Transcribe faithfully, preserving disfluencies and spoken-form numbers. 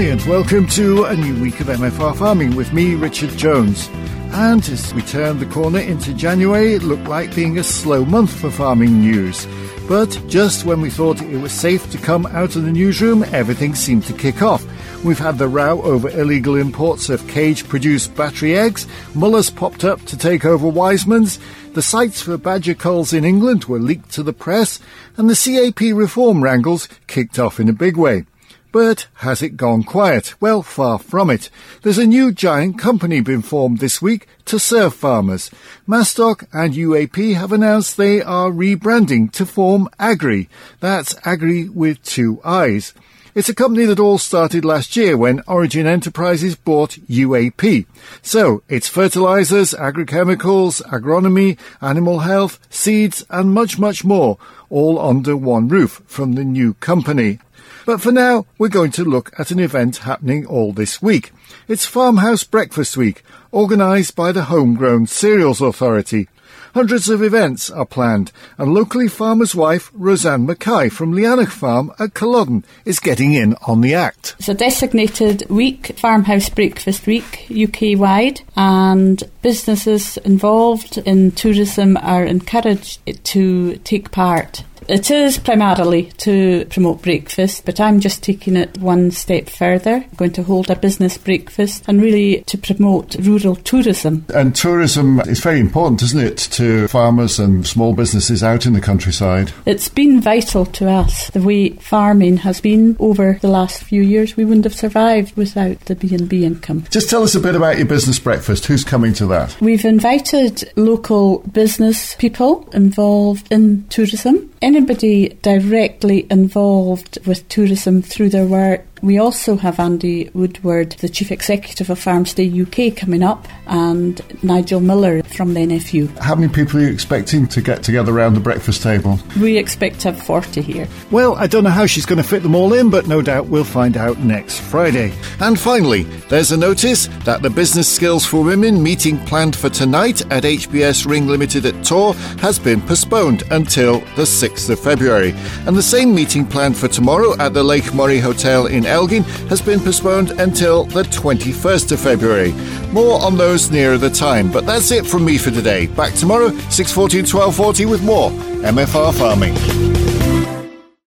and welcome to a new week of M F R Farming with me, Richard Jones. And as we turn the corner into January, it looked like being a slow month for farming news. But just when we thought it was safe to come out of the newsroom, everything seemed to kick off. We've had the row over illegal imports of cage-produced battery eggs, Muller's popped up to take over Wiseman's, the sites for badger culls in England were leaked to the press, and the C A P reform wrangles kicked off in a big way. But has it gone quiet? Well, far from it. There's a new giant company been formed this week to serve farmers. Mastock and U A P have announced they are rebranding to form Agri. That's Agri with two I's. It's a company that all started last year when Origin Enterprises bought U A P. So, it's fertilizers, agrochemicals, agronomy, animal health, seeds and much, much more, all under one roof from the new company. But for now, we're going to look at an event happening all this week. It's Farmhouse Breakfast Week, organised by the Homegrown Cereals Authority. Hundreds of events are planned, and locally farmer's wife Roseanne Mackay from Lianach Farm at Culloden is getting in on the act. It's a designated week, Farmhouse Breakfast Week, U K-wide, and businesses involved in tourism are encouraged to take part. It is primarily to promote breakfast, but I'm just taking it one step further. I'm going to hold a business breakfast and really to promote rural tourism. And tourism is very important, isn't it, to farmers and small businesses out in the countryside? It's been vital to us. The way farming has been over the last few years, we wouldn't have survived without the B and B income. Just tell us a bit about your business breakfast. Who's coming to that? We've invited local business people involved in tourism. Anybody directly involved with tourism through their work. We also have Andy Woodward, the Chief Executive of Farmstay U K, coming up, and Nigel Miller from the N F U. How many people are you expecting to get together around the breakfast table? We expect to have forty here. Well, I don't know how she's going to fit them all in, but no doubt we'll find out next Friday. And finally, there's a notice that the Business Skills for Women meeting planned for tonight at H B S Ring Limited at Tor has been postponed until the sixth of February. And the same meeting planned for tomorrow at the Lake Murray Hotel in Elgin has been postponed until the twenty-first of February. More on those nearer the time, but that's it from me for today. Back tomorrow, six forty and twelve forty with more M F R Farming.